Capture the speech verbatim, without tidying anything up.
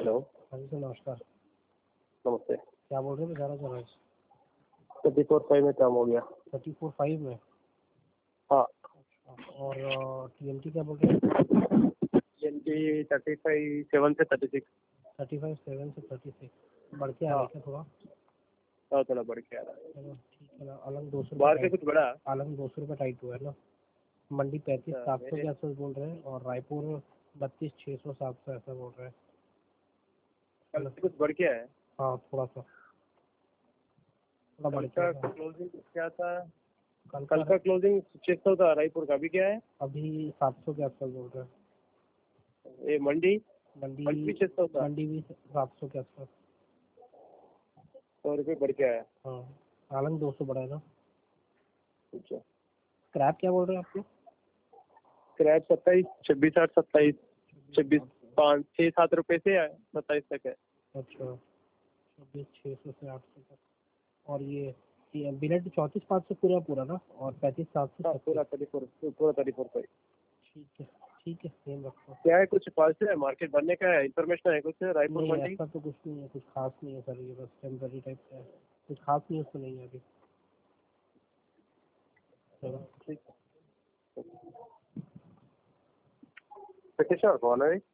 Hello. हाँ जी sir, नमस्कार। नमस्ते। क्या बोल रहे थे? ग्यारह चल रहा है। थर्टी फोर फाइव में काम हो गया। थर्टी फोर फाइव में। हाँ। और टी एम टी क्या बोल रहे हैं? T N T thirty five seven से thirty six. Thirty five seven से थर्टी सिक्स बढ़ के आ रहा है क्या थोड़ा? हाँ, थोड़ा बढ़ के आ रहा है। चलो ठीक है ना। अलग दो सौ बाहर के रुपये कुछ बड़ा। अलग दो सौ रुपये टाइट हुआ है ना। मंडी पैंतीस अच्छा, सात सौ मेरे के आसपास बोल रहे हैं और रायपुर बत्तीस छः सौ सात सौ ऐसा बोल रहे हैं। कल से कुछ बढ़ के है। हाँ, थोड़ा सा थोड़ा बढ़ कल के का आया। क्लोजिंग क्या था? कल कल का क्लोजिंग छह सौ था रायपुर का। अभी क्या है? अभी सात सौ के आसपास बोल रहे हैं। ये मंडी मंडी मंडी भी छह सौ था। मंडी भी सात सौ के आसपास। सौ रुपये बढ़ के आया। हाँ, हालांकि दो सौ बढ़ा है ना। अच्छा। स्क्रैप क्या बोल रहे हैं आप लोग? क्रैप सत्ताईस छब्बीस आठ सत्ताईस छब्बीस पाँच छः सात रुपये से सत्ताईस तक है। अच्छा, छब्बीस छः सौ से आठ सौ तक। और ये ये बिलेट चौंतीस पाँच सौ पूरा पूरा ना, और पैंतीस सात सौ हाँ, पूरा थर्टी फोर पूरा थर्टी फोर फाइव। ठीक है ठीक है, सेम रखो। क्या है, कुछ पॉलिसी है मार्केट बनने का है? इन्फॉर्मेशन है कुछ रायपुर नहीं, मंडी? ऐसा तो कुछ नहीं है, कुछ खास नहीं है सर। ये बस टेम्पररी टाइप का है, कुछ खास न्यूज़ तो नहीं है अभी। चलो ठीक है। कौन है?